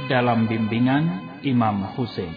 dalam bimbingan Imam Husain.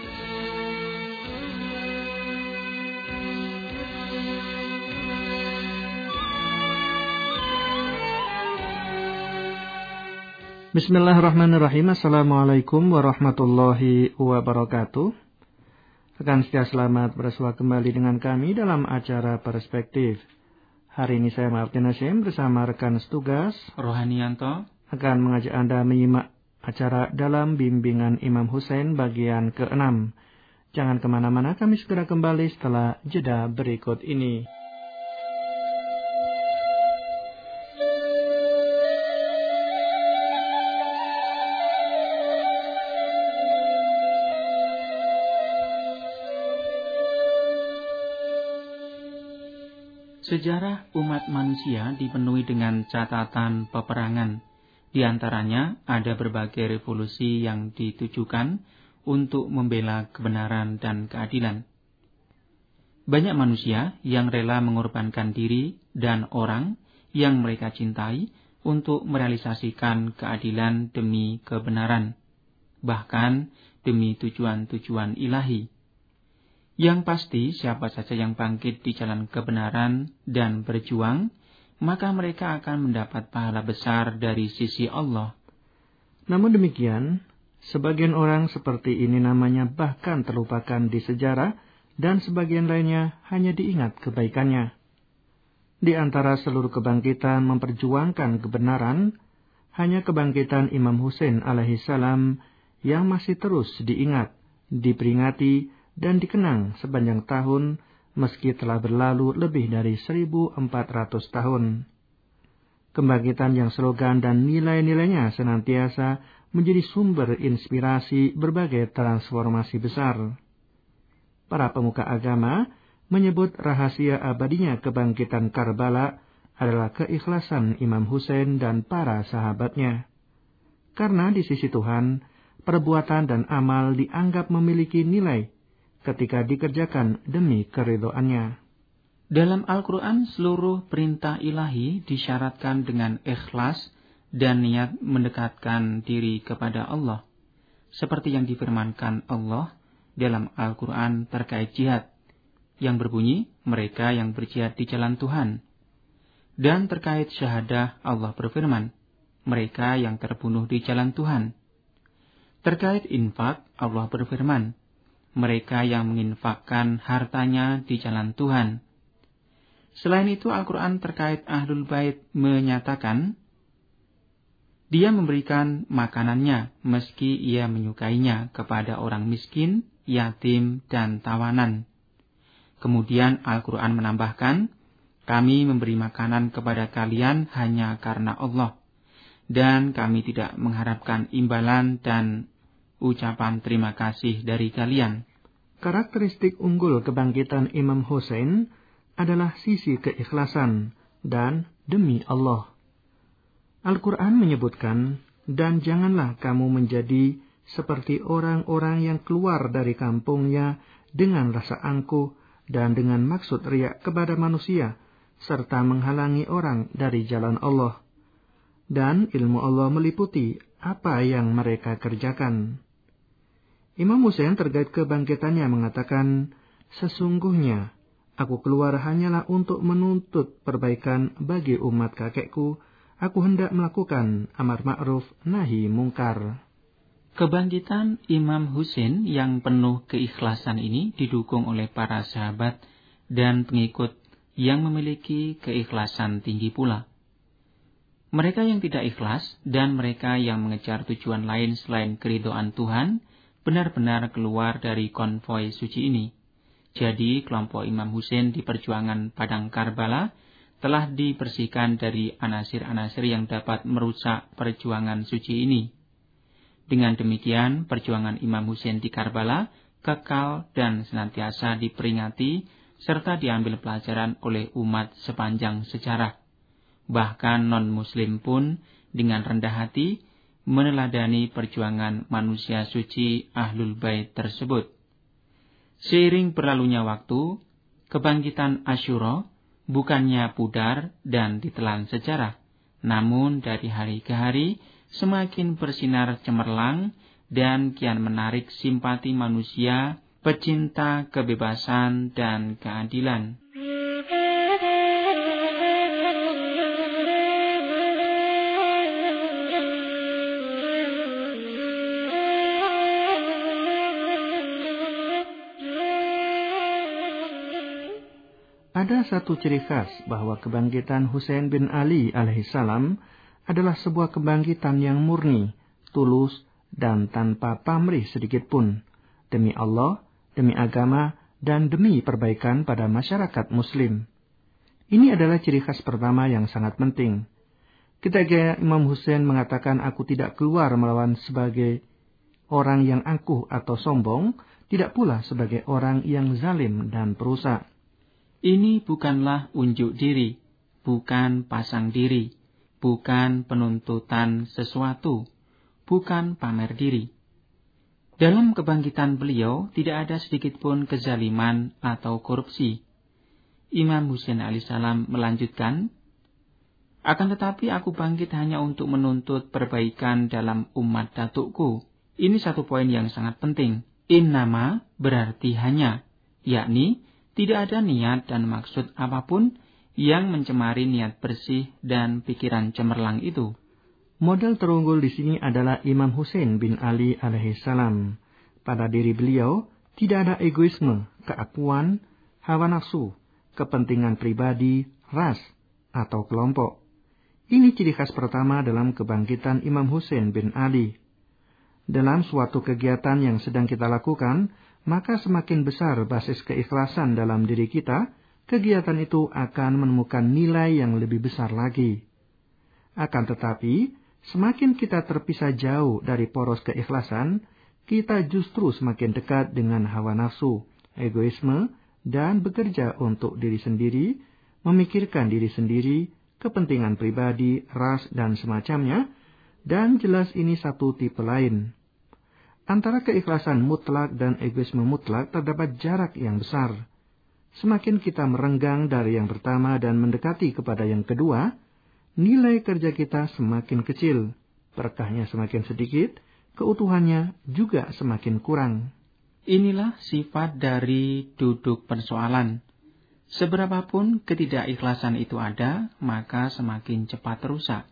Bismillahirrahmanirrahim. Assalamualaikum warahmatullahi wabarakatuh. Rekan setia, selamat bersua kembali dengan kami dalam acara Perspektif. Hari ini saya Martin Hasyim bersama rekan setugas Rohanianto akan mengajak Anda menyimak acara dalam bimbingan Imam Husain bagian ke-6. Jangan kemana-mana, kami segera kembali setelah jeda berikut ini. Sejarah umat manusia dipenuhi dengan catatan peperangan. Di antaranya ada berbagai revolusi yang ditujukan untuk membela kebenaran dan keadilan. Banyak manusia yang rela mengorbankan diri dan orang yang mereka cintai untuk merealisasikan keadilan demi kebenaran, bahkan demi tujuan-tujuan ilahi. Yang pasti, siapa saja yang bangkit di jalan kebenaran dan berjuang, maka mereka akan mendapat pahala besar dari sisi Allah. Namun demikian, sebagian orang seperti ini namanya bahkan terlupakan di sejarah, dan sebagian lainnya hanya diingat kebaikannya. Di antara seluruh kebangkitan memperjuangkan kebenaran, hanya kebangkitan Imam Husain alaihissalam yang masih terus diingat, diperingati, dan dikenang sepanjang tahun meski telah berlalu lebih dari 1.400 tahun. Kebangkitan yang slogan dan nilai-nilainya senantiasa menjadi sumber inspirasi berbagai transformasi besar. Para pemuka agama menyebut rahasia abadinya kebangkitan Karbala adalah keikhlasan Imam Husain dan para sahabatnya. Karena di sisi Tuhan, perbuatan dan amal dianggap memiliki nilai ketika dikerjakan demi keridhoannya. Dalam Al-Quran, seluruh perintah ilahi disyaratkan dengan ikhlas dan niat mendekatkan diri kepada Allah. Seperti yang difirmankan Allah dalam Al-Quran terkait jihad, yang berbunyi, mereka yang berjihad di jalan Tuhan. Dan terkait syahadah, Allah berfirman, mereka yang terbunuh di jalan Tuhan. Terkait infak, Allah berfirman, mereka yang menginfakkan hartanya di jalan Tuhan. Selain itu, Al-Quran terkait Ahlul Bait menyatakan, dia memberikan makanannya meski ia menyukainya kepada orang miskin, yatim, dan tawanan. Kemudian Al-Quran menambahkan, kami memberi makanan kepada kalian hanya karena Allah, dan kami tidak mengharapkan imbalan dan ucapan terima kasih dari kalian. Karakteristik unggul kebangkitan Imam Husain adalah sisi keikhlasan dan demi Allah. Al-Quran menyebutkan, dan janganlah kamu menjadi seperti orang-orang yang keluar dari kampungnya dengan rasa angkuh dan dengan maksud riak kepada manusia, serta menghalangi orang dari jalan Allah. Dan ilmu Allah meliputi apa yang mereka kerjakan. Imam Husain terkait kebangkitannya mengatakan, sesungguhnya aku keluar hanyalah untuk menuntut perbaikan bagi umat kakekku. Aku hendak melakukan amar ma'ruf nahi mungkar. Kebangkitan Imam Husain yang penuh keikhlasan ini didukung oleh para sahabat dan pengikut yang memiliki keikhlasan tinggi pula. Mereka yang tidak ikhlas dan mereka yang mengejar tujuan lain selain keridhaan Tuhan benar-benar keluar dari konvoi suci ini. Jadi kelompok Imam Husain di perjuangan Padang Karbala telah dibersihkan dari anasir-anasir yang dapat merusak perjuangan suci ini. Dengan demikian, perjuangan Imam Husain di Karbala kekal dan senantiasa diperingati serta diambil pelajaran oleh umat sepanjang sejarah. Bahkan non-muslim pun dengan rendah hati meneladani perjuangan manusia suci Ahlul Bait tersebut. Seiring berlalunya waktu, kebangkitan Asyura bukannya pudar dan ditelan sejarah, namun dari hari ke hari semakin bersinar cemerlang dan kian menarik simpati manusia, pecinta kebebasan dan keadilan. Ada satu ciri khas bahwa kebangkitan Husain bin Ali alaihissalam adalah sebuah kebangkitan yang murni, tulus, dan tanpa pamrih sedikit pun, demi Allah, demi agama, dan demi perbaikan pada masyarakat Muslim. Ini adalah ciri khas pertama yang sangat penting. Ketika Imam Husain mengatakan, "Aku tidak keluar melawan sebagai orang yang angkuh atau sombong, tidak pula sebagai orang yang zalim dan perusak." Ini bukanlah unjuk diri, bukan pasang diri, bukan penuntutan sesuatu, bukan pamer diri. Dalam kebangkitan beliau tidak ada sedikit pun kezaliman atau korupsi. Imam Husain alaihissalam melanjutkan, "Akan tetapi aku bangkit hanya untuk menuntut perbaikan dalam umat datukku." Ini satu poin yang sangat penting. Innama berarti hanya, yakni tidak ada niat dan maksud apapun yang mencemari niat bersih dan pikiran cemerlang itu. Model terunggul di sini adalah Imam Husain bin Ali alaihissalam. Pada diri beliau tidak ada egoisme, keakuan, hawa nafsu, kepentingan pribadi, ras, atau kelompok. Ini ciri khas pertama dalam kebangkitan Imam Husain bin Ali. Dalam suatu kegiatan yang sedang kita lakukan, maka semakin besar basis keikhlasan dalam diri kita, kegiatan itu akan menemukan nilai yang lebih besar lagi. Akan tetapi, semakin kita terpisah jauh dari poros keikhlasan, kita justru semakin dekat dengan hawa nafsu, egoisme, dan bekerja untuk diri sendiri, memikirkan diri sendiri, kepentingan pribadi, ras, dan semacamnya, dan jelas ini satu tipe lain. Antara keikhlasan mutlak dan egoisme mutlak terdapat jarak yang besar. Semakin kita merenggang dari yang pertama dan mendekati kepada yang kedua, nilai kerja kita semakin kecil, berkahnya semakin sedikit, keutuhannya juga semakin kurang. Inilah sifat dari duduk persoalan. Seberapapun ketidakikhlasan itu ada, maka semakin cepat rusak.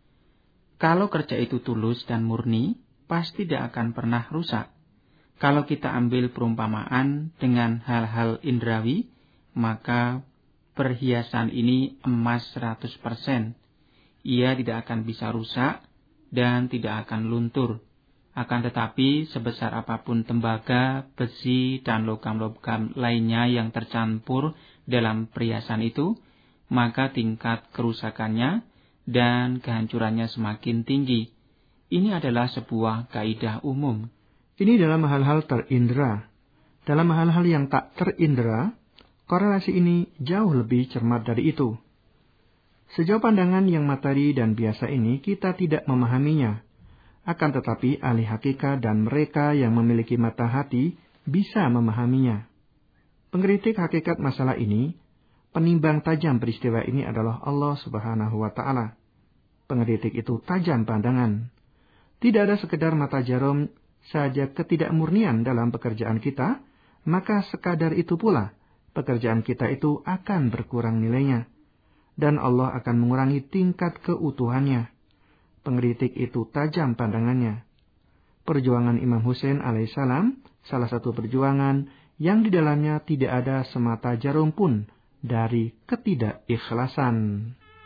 Kalau kerja itu tulus dan murni, pasti tidak akan pernah rusak. Kalau kita ambil perumpamaan dengan hal-hal indrawi, maka perhiasan ini emas 100%. Ia tidak akan bisa rusak dan tidak akan luntur. Akan tetapi sebesar apapun tembaga, besi, dan logam-logam lainnya yang tercampur dalam perhiasan itu, maka tingkat kerusakannya dan kehancurannya semakin tinggi. Ini adalah sebuah kaidah umum. Ini dalam hal-hal terindra. Dalam hal-hal yang tak terindra, korelasi ini jauh lebih cermat dari itu. Sejauh pandangan yang materi dan biasa ini, kita tidak memahaminya. Akan tetapi ahli hakikat dan mereka yang memiliki mata hati bisa memahaminya. Pengkritik hakikat masalah ini, penimbang tajam peristiwa ini adalah Allah Subhanahu wa Ta'ala. Pengkritik itu tajam pandangan. Tidak ada sekedar mata jarum saja ketidakmurnian dalam pekerjaan kita, maka sekadar itu pula pekerjaan kita itu akan berkurang nilainya. Dan Allah akan mengurangi tingkat keutuhannya. Pengkritik itu tajam pandangannya. Perjuangan Imam Husain alaihissalam salah satu perjuangan yang di dalamnya tidak ada semata jarum pun dari ketidakikhlasan.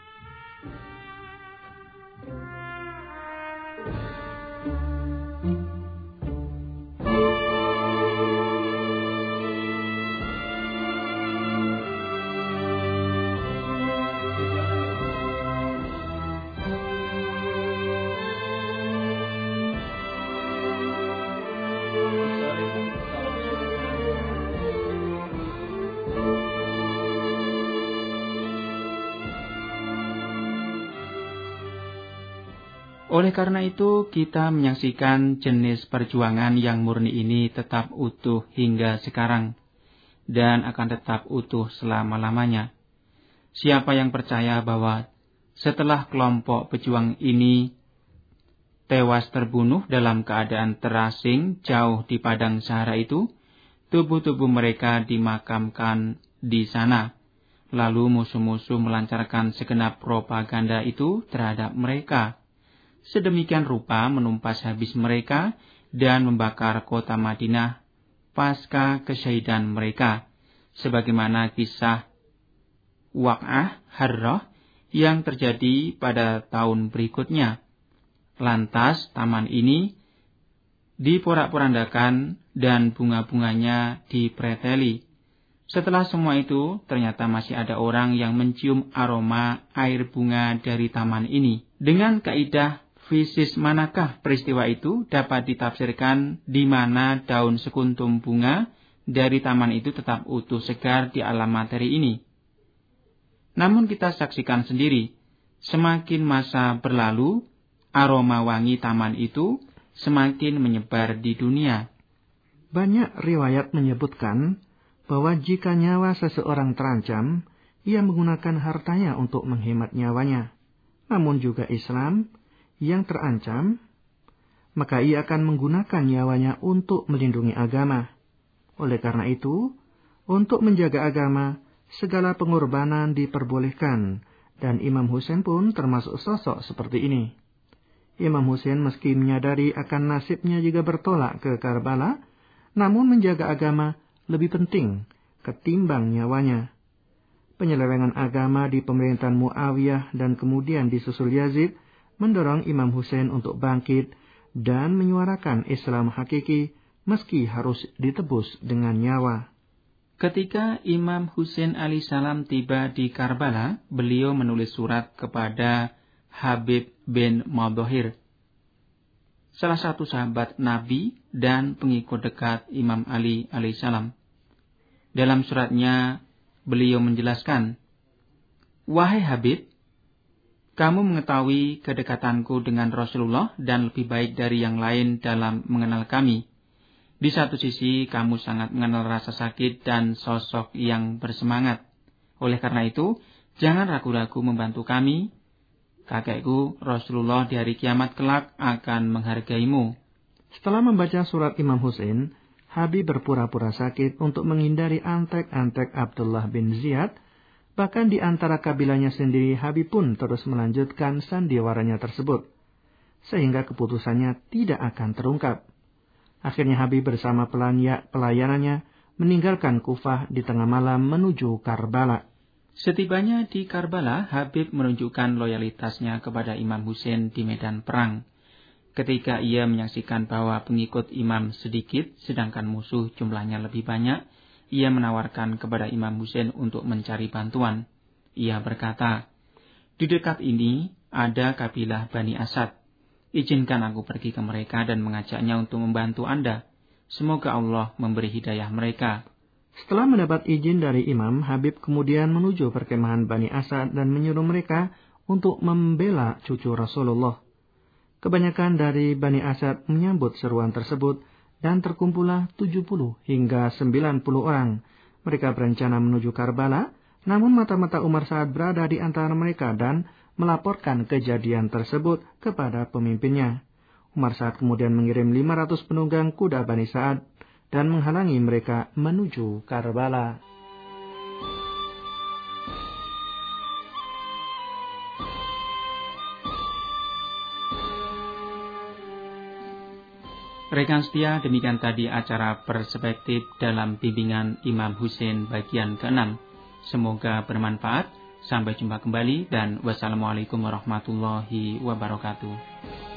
Oleh karena itu, kita menyaksikan jenis perjuangan yang murni ini tetap utuh hingga sekarang, dan akan tetap utuh selama-lamanya. Siapa yang percaya bahwa setelah kelompok pejuang ini tewas terbunuh dalam keadaan terasing jauh di padang Sahara itu, tubuh-tubuh mereka dimakamkan di sana. Lalu musuh-musuh melancarkan segenap propaganda itu terhadap mereka. Sedemikian rupa menumpas habis mereka dan membakar kota Madinah pasca kesyahidan mereka, sebagaimana kisah Waq'ah Harrah yang terjadi pada tahun berikutnya. Lantas taman ini diporak-porandakan dan bunga-bunganya dipreteli. Setelah semua itu, ternyata masih ada orang yang mencium aroma air bunga dari taman ini. Dengan kaidah fisis manakah peristiwa itu dapat ditafsirkan di mana daun sekuntum bunga dari taman itu tetap utuh segar di alam materi ini. Namun kita saksikan sendiri, semakin masa berlalu, aroma wangi taman itu semakin menyebar di dunia. Banyak riwayat menyebutkan bahwa jika nyawa seseorang terancam, ia menggunakan hartanya untuk menghemat nyawanya. Namun juga Islam yang terancam, maka ia akan menggunakan nyawanya untuk melindungi agama. Oleh karena itu, untuk menjaga agama, segala pengorbanan diperbolehkan, dan Imam Husain pun termasuk sosok seperti ini. Imam Husain meski menyadari akan nasibnya jika bertolak ke Karbala, namun menjaga agama lebih penting ketimbang nyawanya. Penyelewengan agama di pemerintahan Muawiyah dan kemudian disusul Yazid mendorong Imam Husain untuk bangkit dan menyuarakan Islam hakiki meski harus ditebus dengan nyawa. Ketika Imam Husain alaihissalam tiba di Karbala, beliau menulis surat kepada Habib bin Madahir, salah satu sahabat Nabi dan pengikut dekat Imam Ali alaihissalam. Dalam suratnya, beliau menjelaskan, "Wahai Habib, kamu mengetahui kedekatanku dengan Rasulullah dan lebih baik dari yang lain dalam mengenal kami. Di satu sisi, kamu sangat mengenal rasa sakit dan sosok yang bersemangat. Oleh karena itu, jangan ragu-ragu membantu kami. Kakekku, Rasulullah di hari kiamat kelak akan menghargaimu." Setelah membaca surat Imam Husain, Habib berpura-pura sakit untuk menghindari antek-antek Abdullah bin Ziyad. Bahkan di antara kabilahnya sendiri, Habib pun terus melanjutkan sandiwaranya tersebut, sehingga keputusannya tidak akan terungkap. Akhirnya Habib bersama pelayanannya meninggalkan Kufah di tengah malam menuju Karbala. Setibanya di Karbala, Habib menunjukkan loyalitasnya kepada Imam Husain di medan perang. Ketika ia menyaksikan bahwa pengikut imam sedikit, sedangkan musuh jumlahnya lebih banyak, ia menawarkan kepada Imam Husain untuk mencari bantuan. Ia berkata, "Di dekat ini ada kabilah Bani Asad. Izinkan aku pergi ke mereka dan mengajaknya untuk membantu Anda. Semoga Allah memberi hidayah mereka." Setelah mendapat izin dari imam, Habib kemudian menuju perkemahan Bani Asad dan menyuruh mereka untuk membela cucu Rasulullah. Kebanyakan dari Bani Asad menyambut seruan tersebut dan terkumpullah 70 hingga 90 orang. Mereka berencana menuju Karbala, namun mata-mata Umar Sa'ad berada di antara mereka dan melaporkan kejadian tersebut kepada pemimpinnya. Umar Sa'ad kemudian mengirim 500 penunggang kuda Bani Sa'ad dan menghalangi mereka menuju Karbala. Rekan setia, demikian tadi acara Perspektif dalam bimbingan Imam Husain bagian ke-6. Semoga bermanfaat. Sampai jumpa kembali dan wassalamualaikum warahmatullahi wabarakatuh.